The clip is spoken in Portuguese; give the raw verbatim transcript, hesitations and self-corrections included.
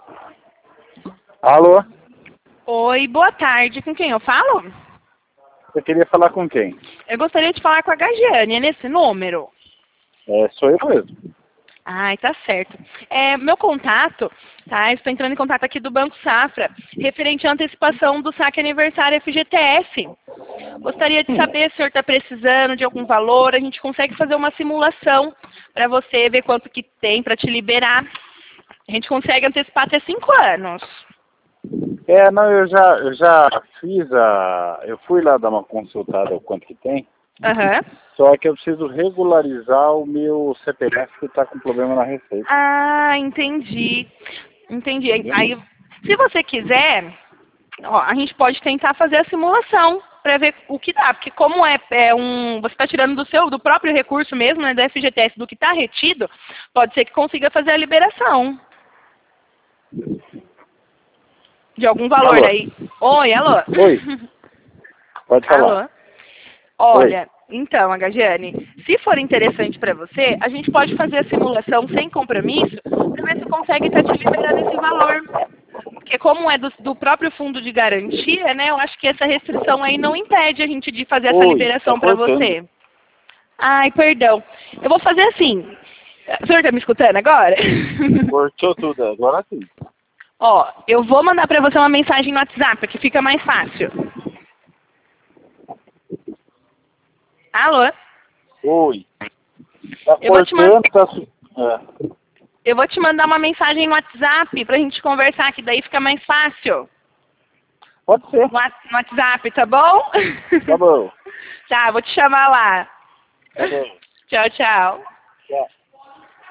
Alô? Oi, boa tarde. Com quem eu falo? Você queria falar com quem? Eu gostaria de falar com a Gagiane. É nesse número? É, sou eu mesmo. Ai, tá certo. É, meu contato, tá? Estou entrando em contato aqui do Banco Safra, referente à antecipação do saque aniversário F G T S. Gostaria de saber se o senhor está precisando de algum valor. A gente consegue fazer uma simulação para você ver quanto que tem para te liberar. A gente consegue antecipar até cinco anos. É, não, eu já, eu já fiz a... Eu fui lá dar uma consultada o quanto que tem. Aham. Só que eu preciso regularizar o meu C P F que está com problema na receita. Ah, entendi. Entendi. Entendeu? Aí, se você quiser, ó, a gente pode tentar fazer a simulação para ver o que dá, porque como é, é um, você está tirando do seu, do próprio recurso mesmo, né, da F G T S, do que está retido, pode ser que consiga fazer a liberação de algum valor Alô? aí. Oi, alô. Oi, pode falar. Alô. Olha, então, Agagiane, se for interessante para você, a gente pode fazer a simulação sem compromisso para ver se consegue estar te liberando esse valor. Porque como é do, do próprio fundo de garantia, né, eu acho que essa restrição aí não impede a gente de fazer essa Oi, liberação tá para cortando. você. Ai, perdão. Eu vou fazer assim. O senhor está me escutando agora? Cortou tudo, agora sim. Ó, eu vou mandar para você uma mensagem no WhatsApp, que fica mais fácil. Alô? Oi. Tá Eu vou te man- cortando, tá... su- É. Eu vou te mandar uma mensagem no WhatsApp pra gente conversar, que daí fica mais fácil. Pode ser. No Whats- no WhatsApp, tá bom? Tá bom. Tá, vou te chamar lá. Tá bom. Tchau, tchau. Tchau.